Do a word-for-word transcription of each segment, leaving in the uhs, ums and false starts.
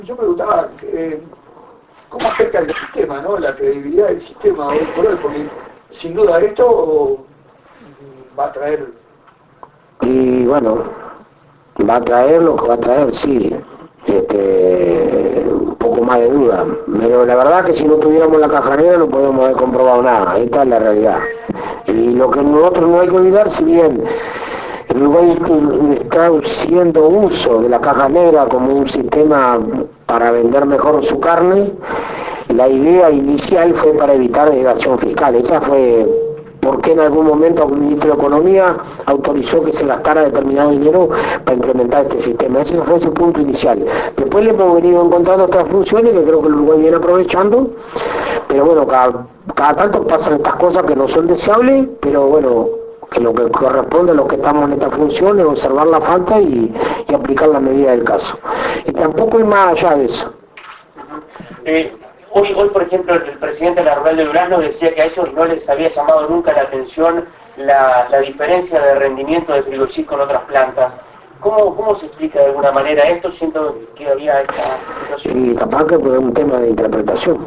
Yo me preguntaba eh, cómo afecta el sistema, ¿no? La credibilidad del sistema hoy por hoy, porque sin duda esto va a traer... Y bueno, va a traer lo que va a traer, sí, este, un poco más de duda. Pero la verdad que si no tuviéramos la caja negra no podemos haber comprobado nada, esta es la realidad. Y lo que nosotros no hay que olvidar, si bien el Uruguay está haciendo uso de la caja negra como un sistema para vender mejor su carne, la idea inicial fue para evitar evasión fiscal. Esa fue porque en algún momento el ministro de Economía autorizó que se gastara determinado dinero para implementar este sistema. Ese fue su punto inicial. Después le hemos venido encontrando otras funciones que creo que el Uruguay viene aprovechando, pero bueno, cada, cada tanto pasan estas cosas que no son deseables, pero bueno, que lo que corresponde a los que estamos en esta función es observar la falta y, y aplicar la medida del caso. Y tampoco hay más allá de eso. Eh, hoy, hoy, por ejemplo, el presidente de la Rural de Durazno decía que a ellos no les había llamado nunca la atención la, la diferencia de rendimiento de Frigochis con otras plantas. ¿Cómo, ¿Cómo se explica de alguna manera esto? Siento que había esta situación. Y capaz que es un tema de interpretación.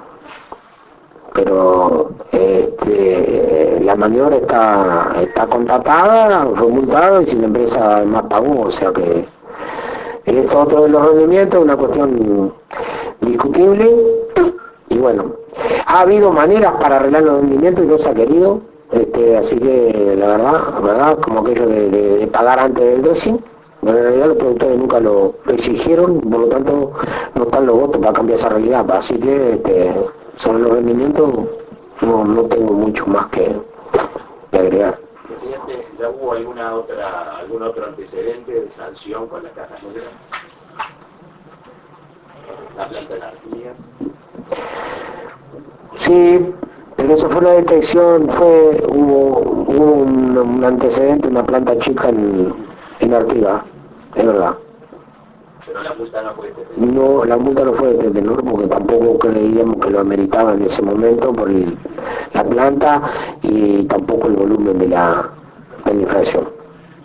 Pero este, la maniobra está, está contratada, fue multada y si la empresa además pagó, o sea que esto otro de los rendimientos es una cuestión discutible y bueno, ha habido maneras para arreglar los rendimientos y no se ha querido, este, así que la verdad, la verdad, como aquello de, de, de pagar antes del dressing, en realidad los productores nunca lo, lo exigieron, por lo tanto no están los votos para cambiar esa realidad, así que este, sobre los rendimientos no, no tengo mucho más que, que agregar. Presidente, ¿ya hubo alguna otra, algún otro antecedente de sanción con la caja negra? La planta de Artigas. Sí, pero eso fue una detección, fue, hubo, hubo un, un antecedente, una planta chica en, en Artigas, es verdad. Pero la multa no fue este. No, la multa no fue de tenor porque tampoco creíamos que lo ameritaba en ese momento por el, la planta y tampoco el volumen de la, de la inflación.